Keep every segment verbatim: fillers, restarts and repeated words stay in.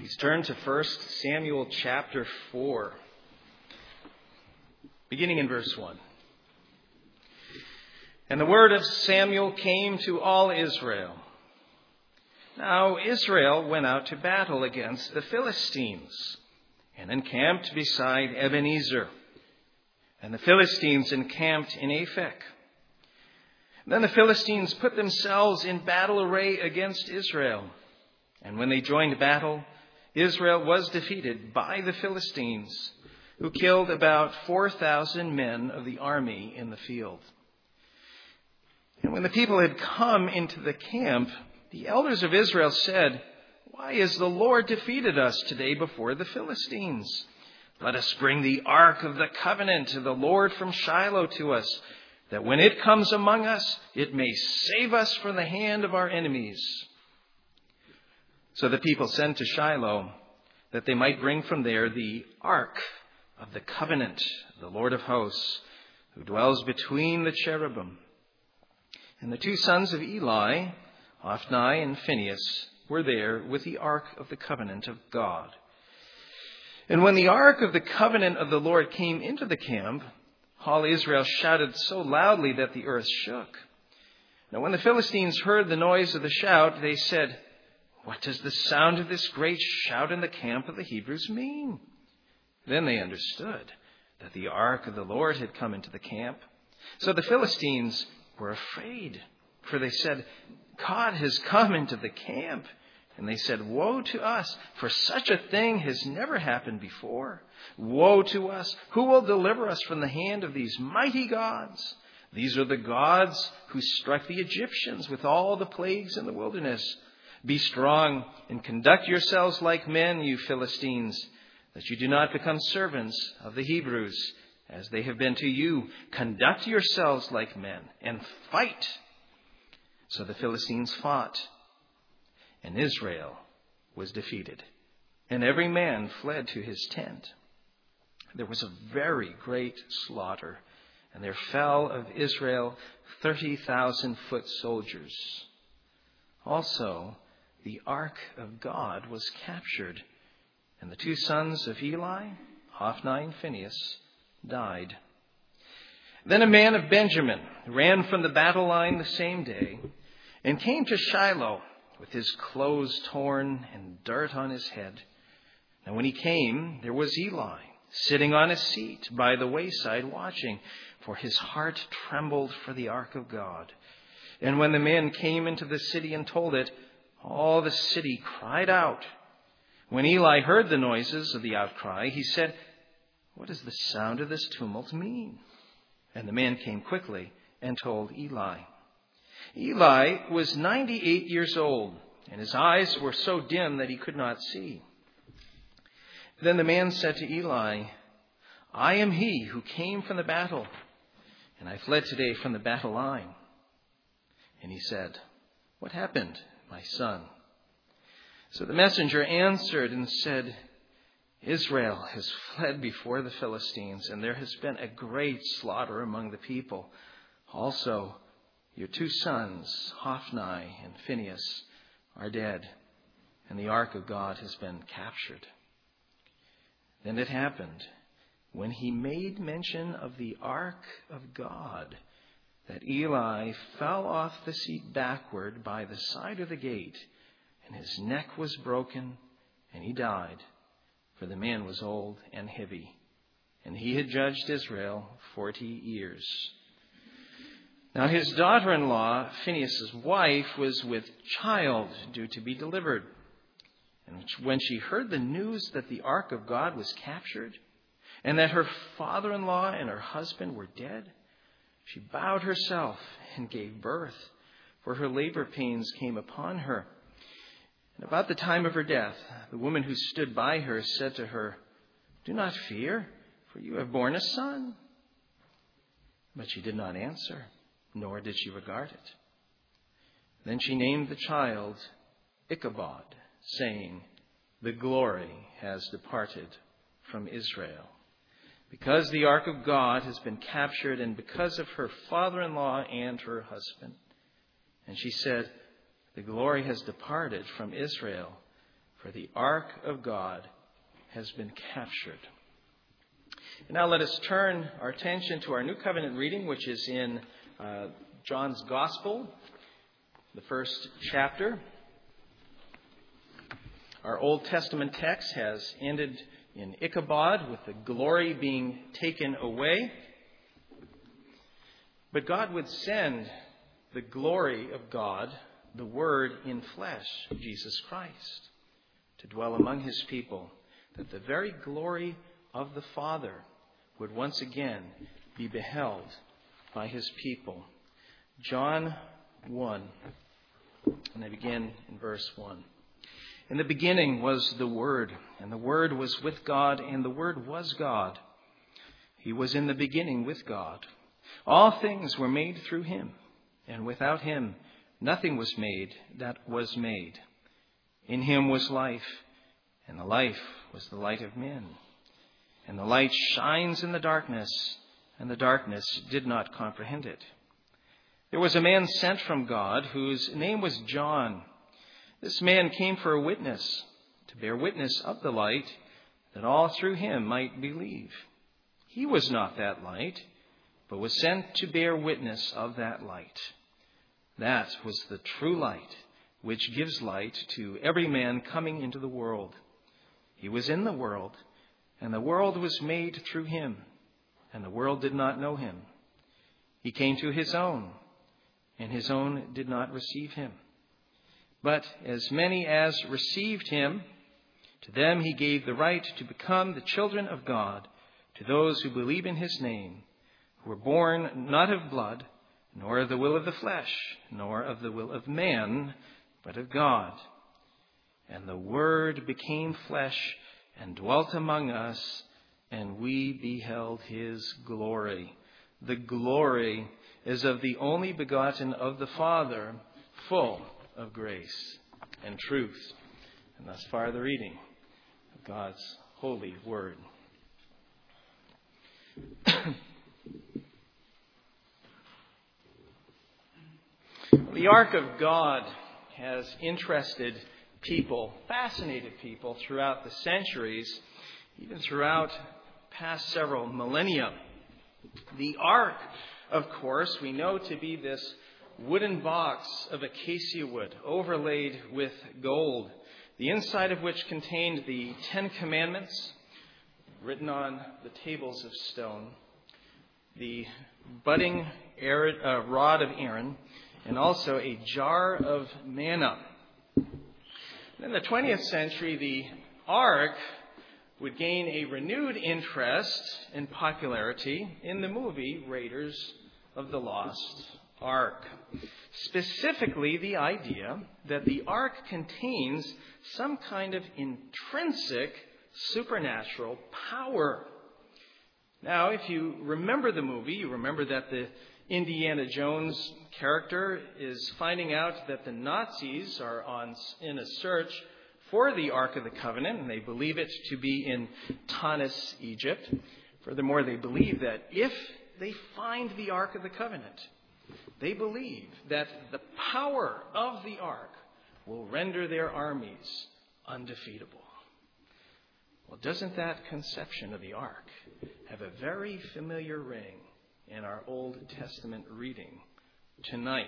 Please turn to First Samuel chapter four, beginning in verse one. And the word of Samuel came to all Israel. Now Israel went out to battle against the Philistines and encamped beside Ebenezer. And the Philistines encamped in Aphek. Then the Philistines put themselves in battle array against Israel. And when they joined battle, Israel was defeated by the Philistines, who killed about four thousand men of the army in the field. And when the people had come into the camp, the elders of Israel said, "Why has the Lord defeated us today before the Philistines? Let us bring the ark of the covenant of the Lord from Shiloh to us, that when it comes among us, it may save us from the hand of our enemies." So the people sent to Shiloh, that they might bring from there the ark of the covenant of the Lord of hosts, who dwells between the cherubim. And the two sons of Eli, Hophni and Phinehas, were there with the ark of the covenant of God. And when the ark of the covenant of the Lord came into the camp, all Israel shouted so loudly that the earth shook. Now when the Philistines heard the noise of the shout, they said, "What does the sound of this great shout in the camp of the Hebrews mean?" Then they understood that the ark of the Lord had come into the camp. So the Philistines were afraid, for they said, "God has come into the camp." And they said, "Woe to us, for such a thing has never happened before. Woe to us! Who will deliver us from the hand of these mighty gods? These are the gods who struck the Egyptians with all the plagues in the wilderness. Be strong and conduct yourselves like men, you Philistines, that you do not become servants of the Hebrews, as they have been to you. Conduct yourselves like men and fight." So the Philistines fought, and Israel was defeated, and every man fled to his tent. There was a very great slaughter, and there fell of Israel thirty thousand foot soldiers. Also, the ark of God was captured, and the two sons of Eli, Hophni and Phinehas, died. Then a man of Benjamin ran from the battle line the same day and came to Shiloh with his clothes torn and dirt on his head. And when he came, there was Eli sitting on a seat by the wayside watching, for his heart trembled for the ark of God. And when the men came into the city and told it, all the city cried out. When Eli heard the noises of the outcry, he said, "What does the sound of this tumult mean?" And the man came quickly and told Eli. Eli was ninety-eight years old, and his eyes were so dim that he could not see. Then the man said to Eli, "I am he who came from the battle, and I fled today from the battle line." And he said, "What happened, my son?" So the messenger answered and said, "Israel has fled before the Philistines, and there has been a great slaughter among the people. Also, your two sons, Hophni and Phinehas, are dead, and the ark of God has been captured." Then it happened, when he made mention of the ark of God, that Eli fell off the seat backward by the side of the gate, and his neck was broken, and he died, for the man was old and heavy, and he had judged Israel forty years. Now his daughter-in-law, Phinehas' wife, was with child due to be delivered. And when she heard the news that the ark of God was captured, and that her father-in-law and her husband were dead, she bowed herself and gave birth, for her labor pains came upon her. And about the time of her death, the woman who stood by her said to her, "Do not fear, for you have borne a son." But she did not answer, nor did she regard it. Then she named the child Ichabod, saying, "The glory has departed from Israel," because the ark of God has been captured, and because of her father-in-law and her husband. And she said, "The glory has departed from Israel, for the ark of God has been captured. And now let us turn our attention to our New Covenant reading, which is in uh, John's Gospel, the first chapter. Our Old Testament text has ended in Ichabod, with the glory being taken away. But God would send the glory of God, the Word in flesh, Jesus Christ, to dwell among his people, that the very glory of the Father would once again be beheld by his people. John one, and I begin in verse one. In the beginning was the Word, and the Word was with God, and the Word was God. He was in the beginning with God. All things were made through him, and without him nothing was made that was made. In him was life, and the life was the light of men. And the light shines in the darkness, and the darkness did not comprehend it. There was a man sent from God, whose name was John. This man came for a witness, to bear witness of the light, that all through him might believe. He was not that light, but was sent to bear witness of that light. That was the true light, which gives light to every man coming into the world. He was in the world, and the world was made through him, and the world did not know him. He came to his own, and his own did not receive him. But as many as received him, to them he gave the right to become the children of God, to those who believe in his name, who were born not of blood, nor of the will of the flesh, nor of the will of man, but of God. And the Word became flesh and dwelt among us, and we beheld his glory. The glory is of the only begotten of the Father, full of grace and truth. And thus far the reading of God's holy word. The ark of God has interested people, fascinated people throughout the centuries, even throughout past several millennia. The ark, of course, we know to be this wooden box of acacia wood overlaid with gold, the inside of which contained the Ten Commandments written on the tables of stone, the budding Aaron, uh, rod of Aaron, and also a jar of manna. In the twentieth century, the ark would gain a renewed interest and popularity in the movie Raiders of the Lost Ark. Specifically, the idea that the ark contains some kind of intrinsic supernatural power. Now, if you remember the movie, you remember that the Indiana Jones character is finding out that the Nazis are on in a search for the Ark of the Covenant, and they believe it to be in Tanis, Egypt. Furthermore, they believe that if they find the Ark of the Covenant, they believe that the power of the ark will render their armies undefeatable. Well, doesn't that conception of the ark have a very familiar ring in our Old Testament reading tonight?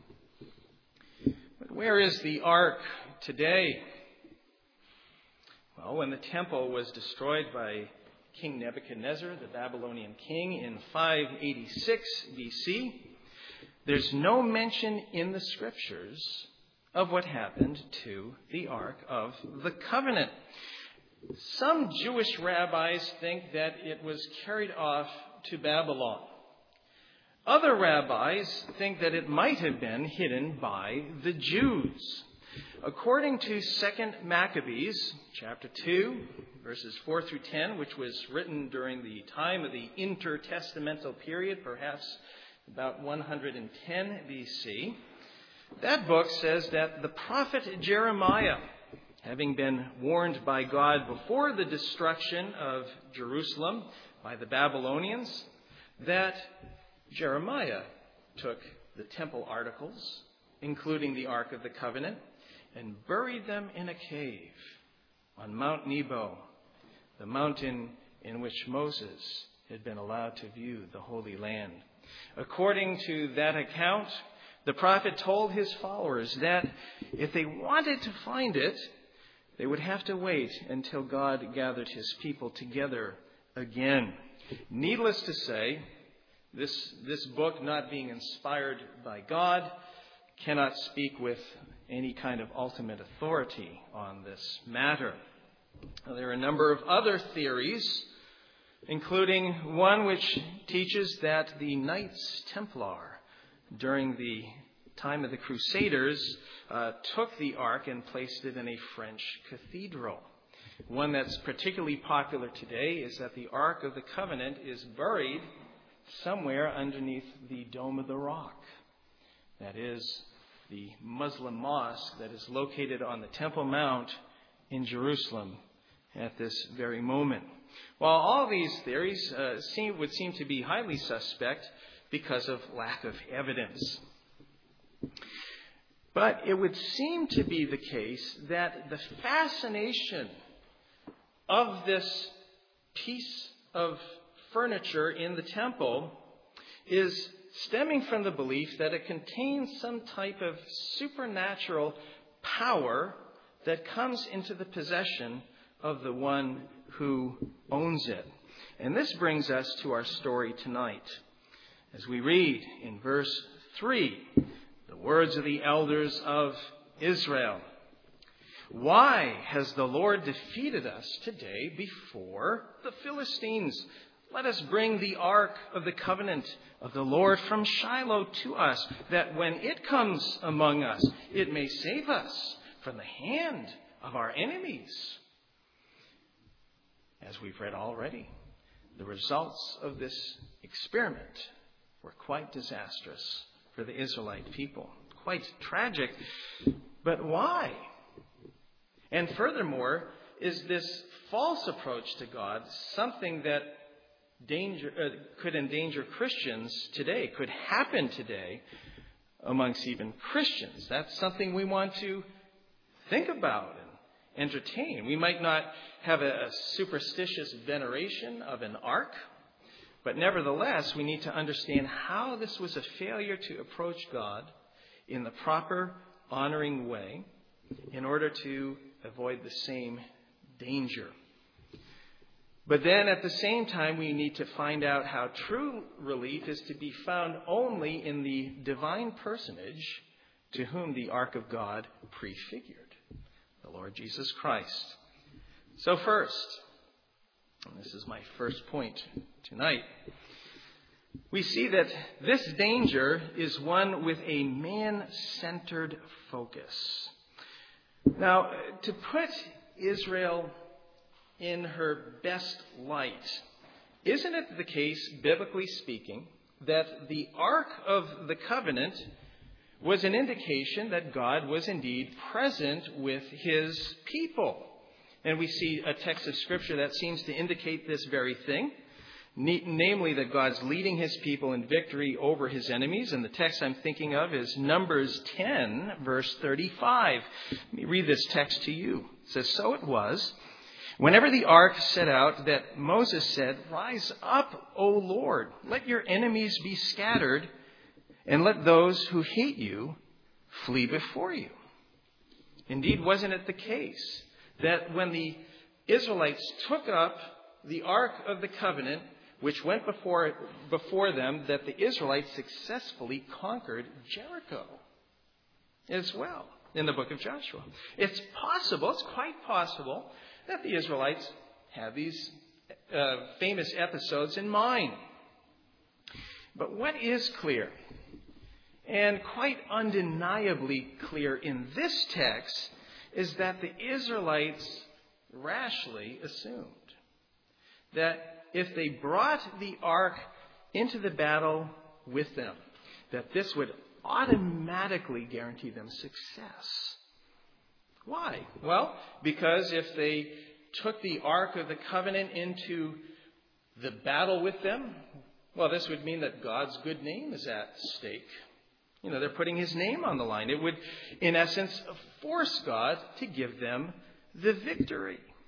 But where is the ark today? Well, when the temple was destroyed by King Nebuchadnezzar, the Babylonian king, in five eighty-six B C, there's no mention in the scriptures of what happened to the Ark of the Covenant. Some Jewish rabbis think that it was carried off to Babylon. Other rabbis think that it might have been hidden by the Jews. According to Second Maccabees, chapter two, verses four through ten, which was written during the time of the intertestamental period, perhaps about one hundred ten B C, that book says that the prophet Jeremiah, having been warned by God before the destruction of Jerusalem by the Babylonians, that Jeremiah took the temple articles, including the Ark of the Covenant, and buried them in a cave on Mount Nebo, the mountain in which Moses had been allowed to view the Holy Land. According to that account, the prophet told his followers that if they wanted to find it, they would have to wait until God gathered his people together again. Needless to say, this, this book, not being inspired by God, cannot speak with any kind of ultimate authority on this matter. Now, there are a number of other theories, including one which teaches that the Knights Templar, during the time of the Crusaders, uh, took the Ark and placed it in a French cathedral. One that's particularly popular today is that the Ark of the Covenant is buried somewhere underneath the Dome of the Rock. That is the Muslim mosque that is located on the Temple Mount in Jerusalem at this very moment. While all these theories uh, seem, would seem to be highly suspect because of lack of evidence. But it would seem to be the case that the fascination of this piece of furniture in the temple is stemming from the belief that it contains some type of supernatural power that comes into the possession of the one who owns it. And this brings us to our story tonight. As we read in verse three, the words of the elders of Israel. Why has the Lord defeated us today before the Philistines? Let us bring the ark of the covenant of the Lord from Shiloh to us, that when it comes among us, it may save us from the hand of our enemies. As we've read already, the results of this experiment were quite disastrous for the Israelite people. Quite tragic. But why? And furthermore, is this false approach to God something that danger, uh, could endanger Christians today, could happen today amongst even Christians? That's something we want to think about and entertain. We might not have a, a superstitious veneration of an ark, but nevertheless, we need to understand how this was a failure to approach God in the proper, honoring way in order to avoid the same danger. But then at the same time, we need to find out how true relief is to be found only in the divine personage to whom the Ark of God prefigured, the Lord Jesus Christ. So first, and this is my first point tonight, we see that this danger is one with a man-centered focus. Now, to put Israel in her best light, isn't it the case, biblically speaking, that the Ark of the Covenant was an indication that God was indeed present with his people? And we see a text of Scripture that seems to indicate this very thing, namely that God's leading his people in victory over his enemies. And the text I'm thinking of is Numbers ten, verse thirty-five. Let me read this text to you. It says, "So it was, whenever the ark set out, that Moses said, 'Rise up, O Lord, let your enemies be scattered, and let those who hate you flee before you.'" Indeed, wasn't it the case that when the Israelites took up the Ark of the Covenant, which went before before them, that the Israelites successfully conquered Jericho as well in the book of Joshua? It's possible, it's quite possible, that the Israelites have these uh, famous episodes in mind. But what is clear, and quite undeniably clear in this text, is that the Israelites rashly assumed that if they brought the ark into the battle with them, that this would automatically guarantee them success. Why? Well, because if they took the Ark of the Covenant into the battle with them, well, this would mean that God's good name is at stake. You know, they're putting his name on the line. It would, in essence, force God to give them the victory.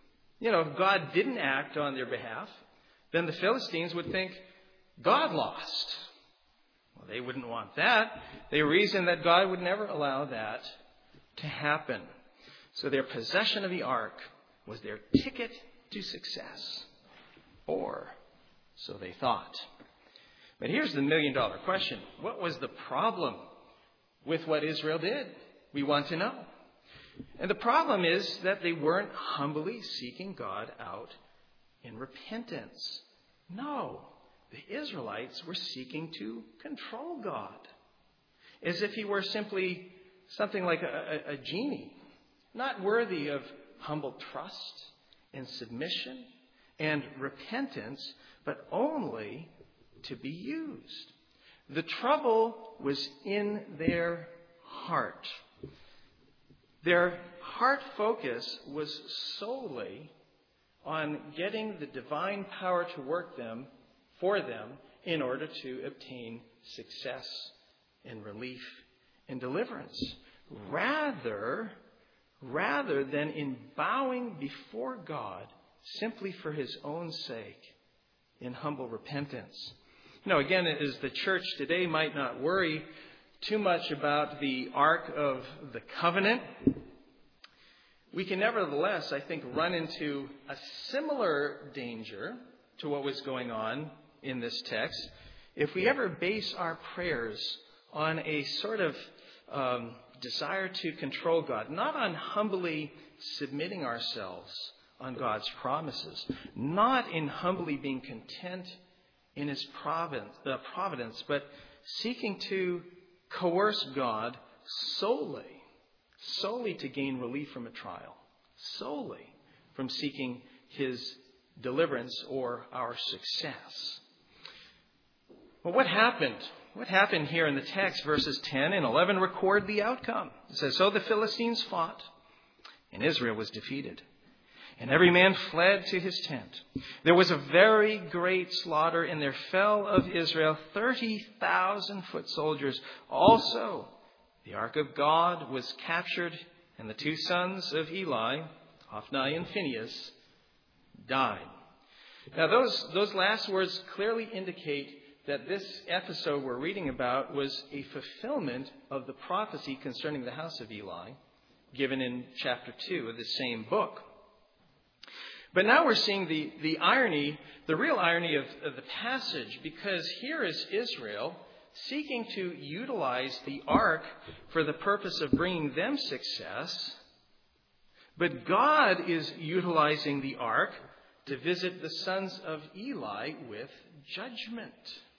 You know, if God didn't act on their behalf, then the Philistines would think God lost. Well, they wouldn't want that. They reasoned that God would never allow that to happen. So their possession of the ark was their ticket to success. Or so they thought. But here's the million dollar question. What was the problem with what Israel did? We want to know. And the problem is that they weren't humbly seeking God out in repentance. No, the Israelites were seeking to control God, as if he were simply something like a, a, a genie, not worthy of humble trust and submission and repentance, but only to be used. The trouble was in their heart. Their heart focus was solely on getting the divine power to work them for them in order to obtain success and relief and deliverance, rather rather than in bowing before God simply for his own sake in humble repentance. You know, again, as the church today might not worry too much about the Ark of the Covenant, we can nevertheless, I think, run into a similar danger to what was going on in this text if we ever base our prayers on a sort of um, desire to control God, not on humbly submitting ourselves on God's promises, not in humbly being content in his providence, uh, providence, but seeking to coerce God solely, solely to gain relief from a trial, solely from seeking his deliverance or our success. Well, what happened? What happened here in the text? Verses ten and eleven record the outcome. It says, "So the Philistines fought, and Israel was defeated. And every man fled to his tent. There was a very great slaughter, and there fell of Israel thirty thousand foot soldiers. Also, the ark of God was captured, and the two sons of Eli, Hophni and Phinehas, died." Now, those, those last words clearly indicate that this episode we're reading about was a fulfillment of the prophecy concerning the house of Eli, given in chapter two of the same book. But now we're seeing the, the irony, the real irony of, of the passage, because here is Israel seeking to utilize the ark for the purpose of bringing them success, but God is utilizing the ark to visit the sons of Eli with judgment.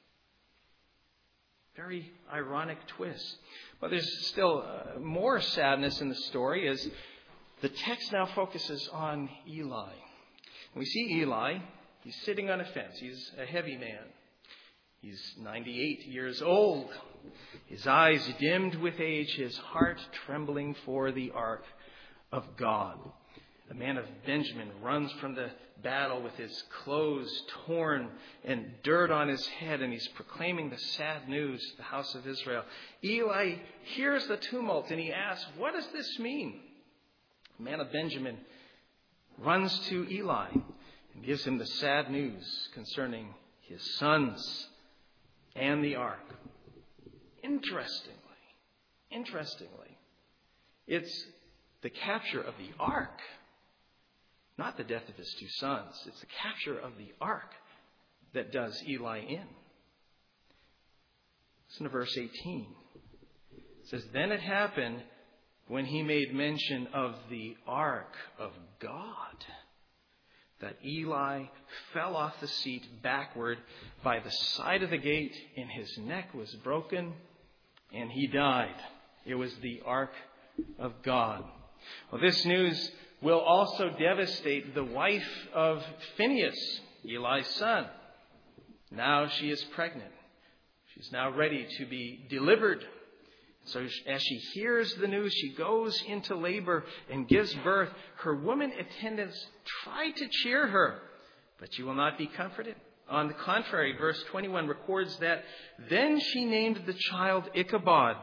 Very ironic twist. But there's still uh, more sadness in the story as the text now focuses on Eli. We see Eli, he's sitting on a fence. He's a heavy man. He's ninety-eight years old. His eyes dimmed with age, his heart trembling for the ark of God. The man of Benjamin runs from the battle with his clothes torn and dirt on his head, and he's proclaiming the sad news to the house of Israel. Eli hears the tumult, and he asks, "What does this mean?" The man of Benjamin runs to Eli and gives him the sad news concerning his sons and the ark. Interestingly, interestingly, it's the capture of the ark, not the death of his two sons. It's the capture of the ark that does Eli in. Listen to verse eighteen. It says, "Then it happened when he made mention of the ark of God, that Eli fell off the seat backward by the side of the gate, and his neck was broken, and he died." It was the ark of God. Well, this news will also devastate the wife of Phinehas, Eli's son. Now she is pregnant. She's now ready to be delivered. So as she hears the news, she goes into labor and gives birth. Her woman attendants try to cheer her, but she will not be comforted. On the contrary, verse twenty-one records that then she named the child Ichabod,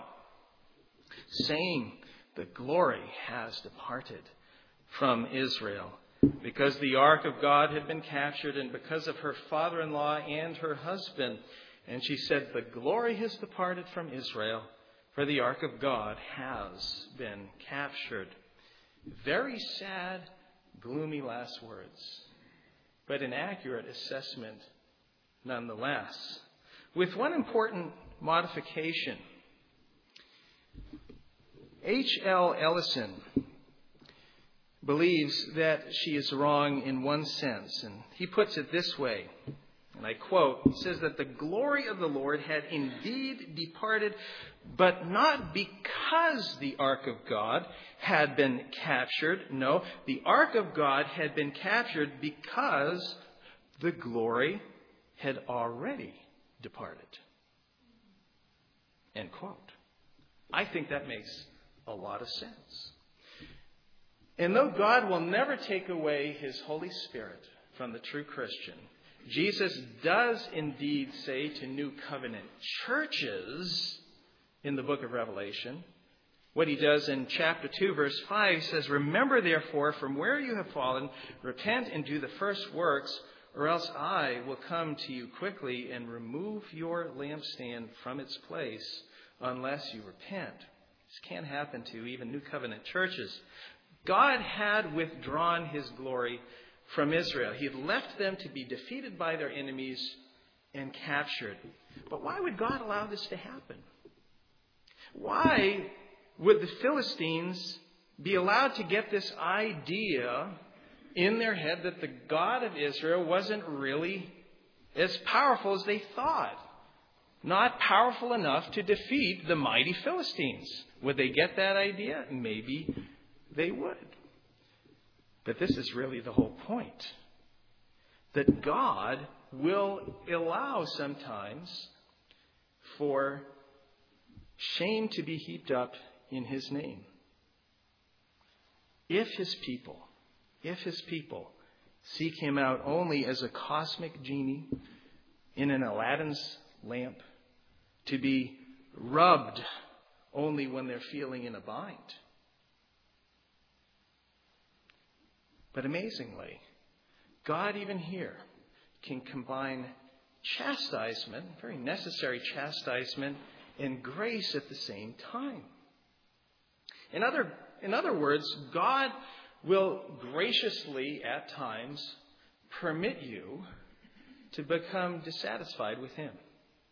saying, "The glory has departed from Israel, because the ark of God had been captured and because of her father-in-law and her husband. And she said, the glory has departed from Israel, for the ark of God has been captured. Very sad, gloomy last words, but an accurate assessment nonetheless, with one important modification. H L Ellison believes that she is wrong in one sense, and he puts it this way, and I quote, he says that the glory of the Lord had indeed departed, but not because the ark of God had been captured. No, the ark of God had been captured because the glory had already departed. End quote. I think that makes a lot of sense. And though God will never take away His Holy Spirit from the true Christian, Jesus does indeed say to New Covenant churches in the book of Revelation, what He does in chapter two, verse five, He says, remember therefore from where you have fallen, repent and do the first works, or else I will come to you quickly and remove your lampstand from its place unless you repent. This can't happen to even New Covenant churches. God had withdrawn His glory from Israel. He had left them to be defeated by their enemies and captured. But why would God allow this to happen? Why would the Philistines be allowed to get this idea in their head that the God of Israel wasn't really as powerful as they thought? Not powerful enough to defeat the mighty Philistines. Would they get that idea? Maybe they would. But this is really the whole point. That God will allow sometimes for shame to be heaped up in His name. If His people, if His people seek Him out only as a cosmic genie in an Aladdin's lamp, to be rubbed only when they're feeling in a bind. But amazingly, God even here can combine chastisement, very necessary chastisement, and grace at the same time. In other, in other words, God will graciously at times permit you to become dissatisfied with Him.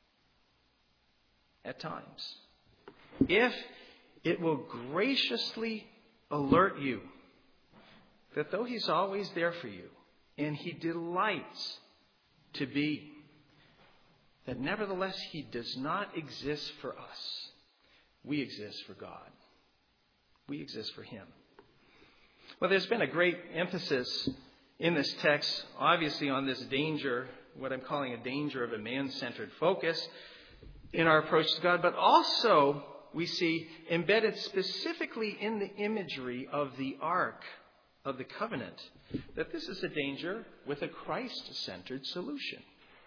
At times. If it will graciously alert you that though He's always there for you, and He delights to be, that nevertheless He does not exist for us. We exist for God. We exist for Him. Well, there's been a great emphasis in this text, obviously, on this danger, what I'm calling a danger of a man-centered focus in our approach to God, but also we see embedded specifically in the imagery of the Ark of the Covenant, that this is a danger with a Christ-centered solution.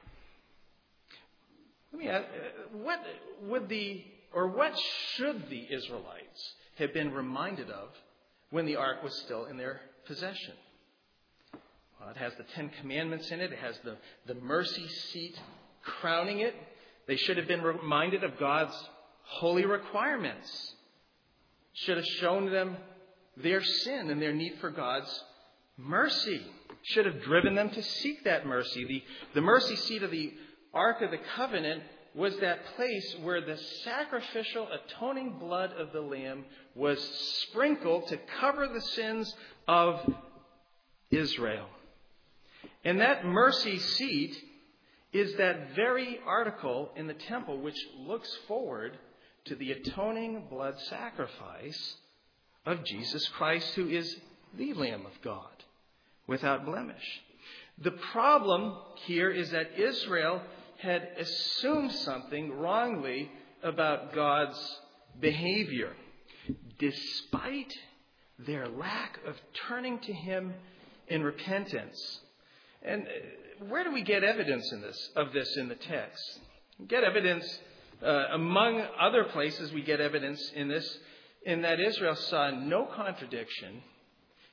Let me ask, what would the, or what should the Israelites have been reminded of when the Ark was still in their possession? Well, it has the Ten Commandments in it. It has the, the mercy seat crowning it. They should have been reminded of God's holy requirements. Should have shown them their sin and their need for God's mercy. Should have driven them to seek that mercy. The, the mercy seat of the Ark of the Covenant was that place where the sacrificial atoning blood of the Lamb was sprinkled to cover the sins of Israel. And that mercy seat is that very article in the temple which looks forward to the atoning blood sacrifice of Jesus Christ, who is the Lamb of God, without blemish. The problem here is that Israel had assumed something wrongly about God's behavior, despite their lack of turning to Him in repentance. And where do we get evidence in this of this in the text? We get evidence, uh, among other places we get evidence in this, in that Israel saw no contradiction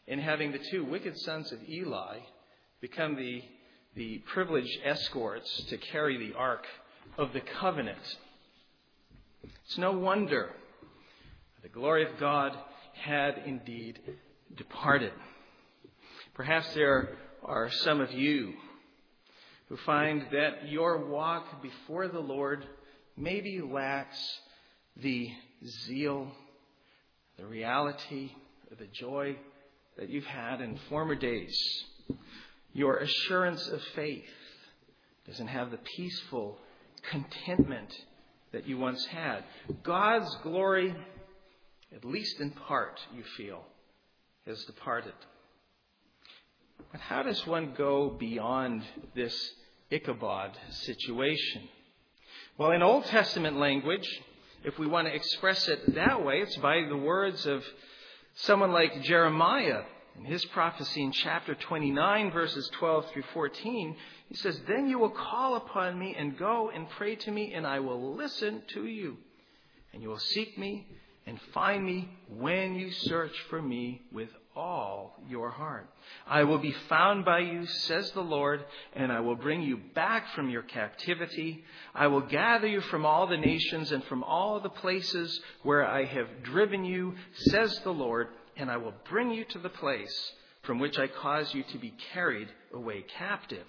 in having the two wicked sons of Eli become the, the privileged escorts to carry the Ark of the Covenant. It's no wonder the glory of God had indeed departed. Perhaps there are some of you who find that your walk before the Lord maybe lacks the zeal, the reality, the joy that you've had in former days. Your assurance of faith doesn't have the peaceful contentment that you once had. God's glory, at least in part, you feel, has departed. But how does one go beyond this Ichabod situation? Well, in Old Testament language, if we want to express it that way, it's by the words of someone like Jeremiah. In his prophecy in chapter twenty-nine, verses twelve through fourteen, he says, "Then you will call upon me and go and pray to me, and I will listen to you. And you will seek me and find me when you search for me with all your heart. I will be found by you, says the Lord, and I will bring you back from your captivity. I will gather you from all the nations and from all the places where I have driven you, says the Lord, and I will bring you to the place from which I caused you to be carried away captive."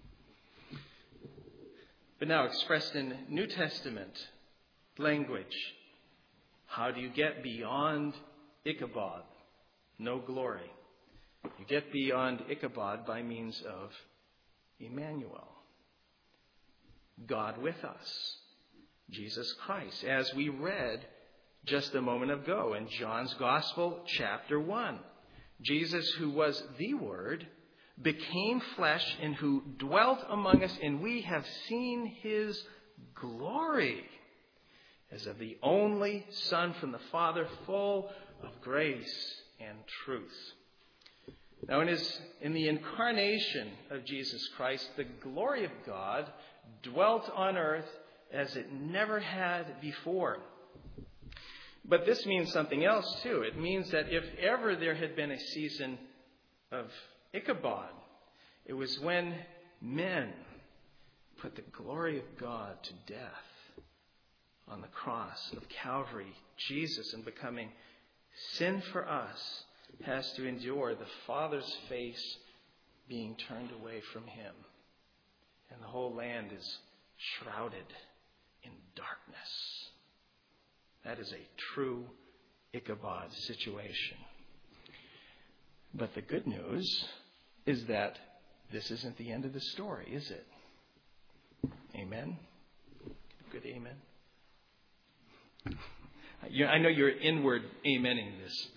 But now expressed in New Testament language, how do you get beyond Ichabod? No glory. You get beyond Ichabod by means of Emmanuel, God with us, Jesus Christ, as we read just a moment ago in John's Gospel, chapter one. Jesus, who was the Word, became flesh and who dwelt among us, and we have seen his glory as of the only Son from the Father, full of grace and truth. Now, in, his, in the incarnation of Jesus Christ, the glory of God dwelt on earth as it never had before. But this means something else, too. It means that if ever there had been a season of Ichabod, it was when men put the glory of God to death on the cross of Calvary. Jesus, in becoming sin for us, has to endure the Father's face being turned away from him. And the whole land is shrouded in darkness. That is a true Ichabod situation. But the good news is that this isn't the end of the story, is it? Amen? Good amen. I know you're inward amening this.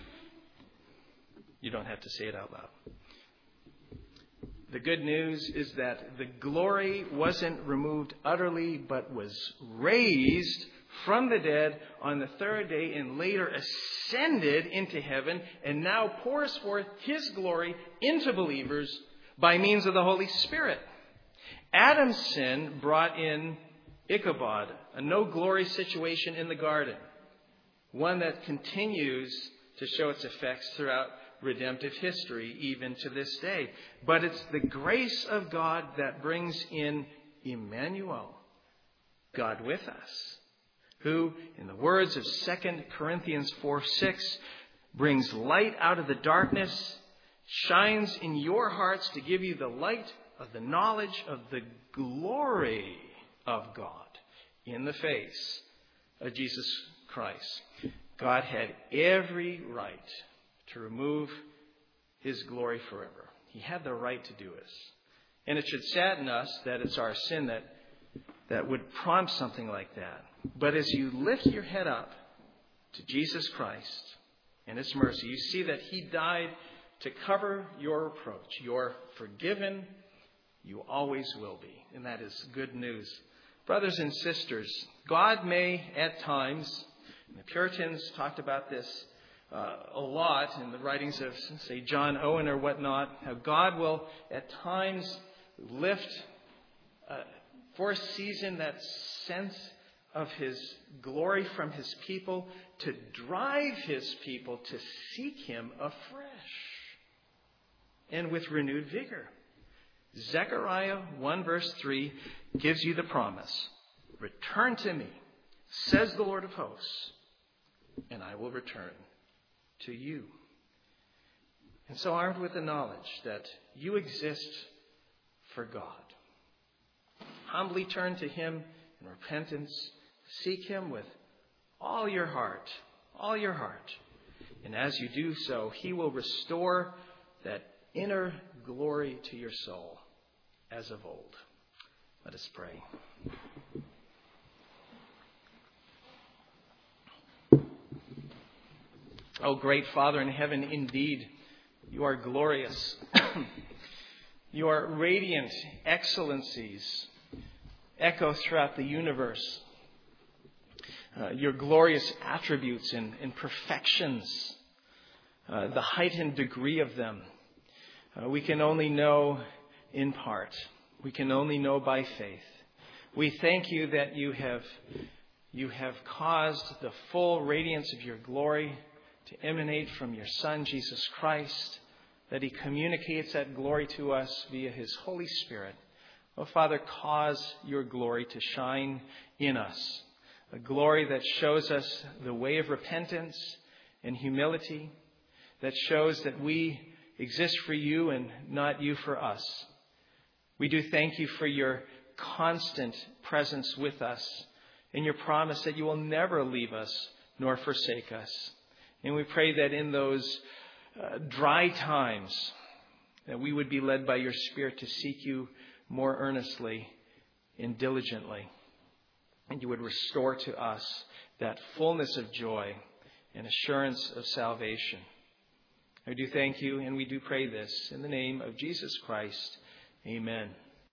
You don't have to say it out loud. The good news is that the glory wasn't removed utterly, but was raised from the dead on the third day and later ascended into heaven and now pours forth his glory into believers by means of the Holy Spirit. Adam's sin brought in Ichabod, a no-glory situation in the garden, one that continues to show its effects throughout redemptive history, even to this day. But it's the grace of God that brings in Emmanuel, God with us, who, in the words of Second Corinthians four six, brings light out of the darkness, shines in your hearts to give you the light of the knowledge of the glory of God in the face of Jesus Christ. God had every right to remove his glory forever. He had the right to do this. And it should sadden us that it's our sin that, that would prompt something like that. But as you lift your head up to Jesus Christ and his mercy, you see that he died to cover your reproach. You're forgiven. You always will be. And that is good news. Brothers and sisters, God may at times, and the Puritans talked about this uh, a lot in the writings of, say, John Owen or whatnot, how God will at times lift uh, for a season that sense of his glory from his people to drive his people to seek him afresh. and with renewed vigor. Zechariah one verse three gives you the promise. Return to me, says the Lord of hosts, and I will return to you. And so, armed with the knowledge that you exist for God, humbly turn to him in repentance. Seek him with all your heart, all your heart. And as you do so, he will restore that inner glory to your soul as of old. Let us pray. Oh, great Father in heaven, indeed, you are glorious. Your radiant excellencies echo throughout the universe. Uh, your glorious attributes and, and perfections, uh, the heightened degree of them, uh, we can only know in part. We can only know by faith. We thank you that you have, you have caused the full radiance of your glory to emanate from your Son, Jesus Christ, that he communicates that glory to us via his Holy Spirit. Oh, Father, cause your glory to shine in us, a glory that shows us the way of repentance and humility, that shows that we exist for you and not you for us. We do thank you for your constant presence with us and your promise that you will never leave us nor forsake us. And we pray that in those uh, dry times that we would be led by your Spirit to seek you more earnestly and diligently. And you would restore to us that fullness of joy and assurance of salvation. I do thank you, and we do pray this in the name of Jesus Christ. Amen.